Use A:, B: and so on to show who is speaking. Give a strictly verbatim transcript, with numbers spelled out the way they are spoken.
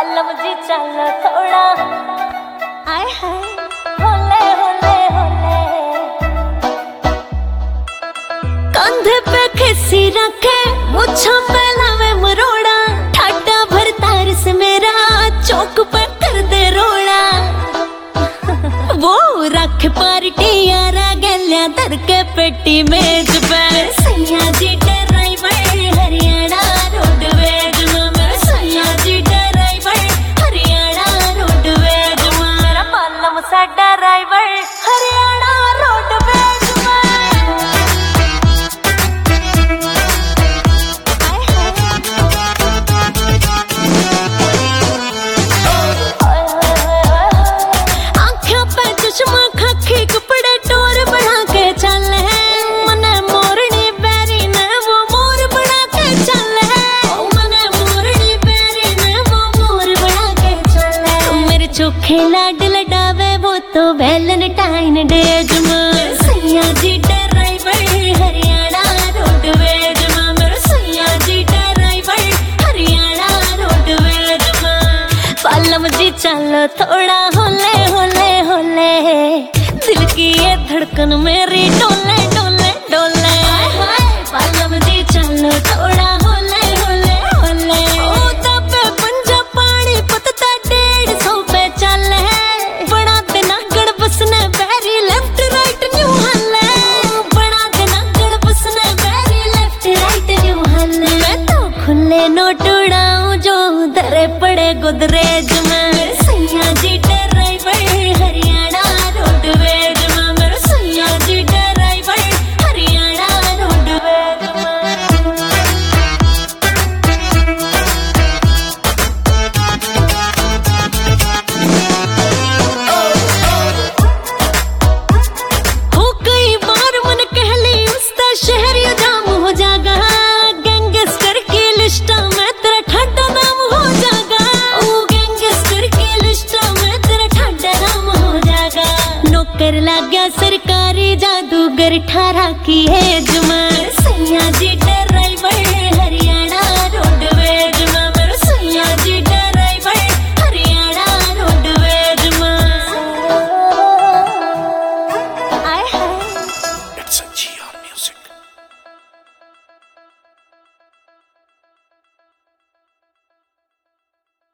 A: पालम जी चल थोड़ा आए हाय होले होले होले कंधे पे खिसी रखे मुझे पहलावे मरोड़ा ठाटा भर तार से मेरा चौक पे कर दे रोड़ा वो रख पार्टी यारा गलिया धर के पेटी मेज पे सैया जी ड्राइवर हरियाणा रोडवेज में मेरा सैया जी ड्राइवर हरियाणा रोडवेज में मेरा पालम सा ड्राइवर हरियाणा रोडवेज कपड़े टोर बना के चल है मने मोरनी बैरी ने वो मोर बना के चल है मने मोरनी बैरी ने वो मोर बना के चल है मेरे चोखे लाड लडावे वो तो वैलेंटाइन डेज में सैया जी ड्राइवर हरियाणा रोडवेज में मेरे सैया जी ड्राइवर हरियाणा रोडवेज में पालम जी चलो थोड़ा होले होले होले दिल की ये धड़कन मेरी डोले डोले डोले पालम जी चलो थोड़ा होले होले होले ओ तबे पंजा पानी पतता डेढ़ सौ पे चल है बड़ा दिन गड़ बसने बैरी लेफ्ट राइट न्यू हल्ले बड़ा दिन गड़ बसने बैरी लेफ्ट राइट न्यू हल्ले मैं तो खुले नोट उड़ाऊं जो धरे पड़े गोदरेज में सैया जी ड्राइवर हरियाणा रोडवेज में मेरा सैया जी ड्राइवर हरियाणा रोडवेज हो कई बार मन कह ली उसका शहर जाम हो जागा गैंगस्टर की लिस्ट में तेरा ठंडा नाम हो जागा ओ गैंगस्टर की लिस्ट में तेरा ठंडा नाम हो जागा नौकर लग गया सरकारी जादूगर ठारा की है जुमा सैया जी